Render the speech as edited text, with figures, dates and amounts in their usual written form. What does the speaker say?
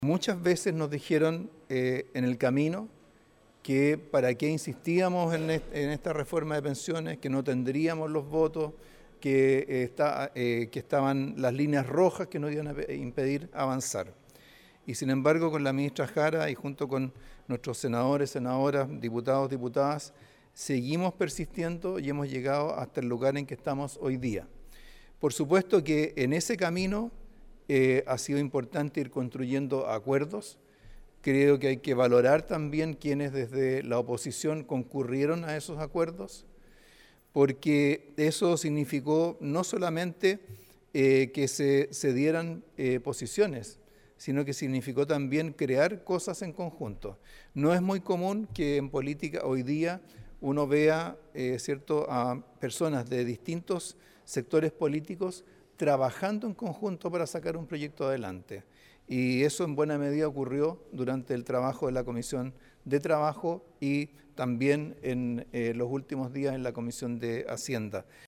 Muchas veces nos dijeron en el camino que para qué insistíamos en esta reforma de pensiones, que no tendríamos los votos, que estaban las líneas rojas que nos iban a impedir avanzar. Y sin embargo, con la ministra Jara y junto con nuestros senadores, senadoras, diputados, diputadas, seguimos persistiendo y hemos llegado hasta el lugar en que estamos hoy día. Por supuesto que en ese camino ha sido importante ir construyendo acuerdos. Creo que hay que valorar también quienes desde la oposición concurrieron a esos acuerdos, porque eso significó no solamente que se dieran posiciones, sino que significó también crear cosas en conjunto. No es muy común que en política hoy día uno vea a personas de distintos sectores políticos trabajando en conjunto para sacar un proyecto adelante. Y eso en buena medida ocurrió durante el trabajo de la Comisión de Trabajo y también en los últimos días en la Comisión de Hacienda.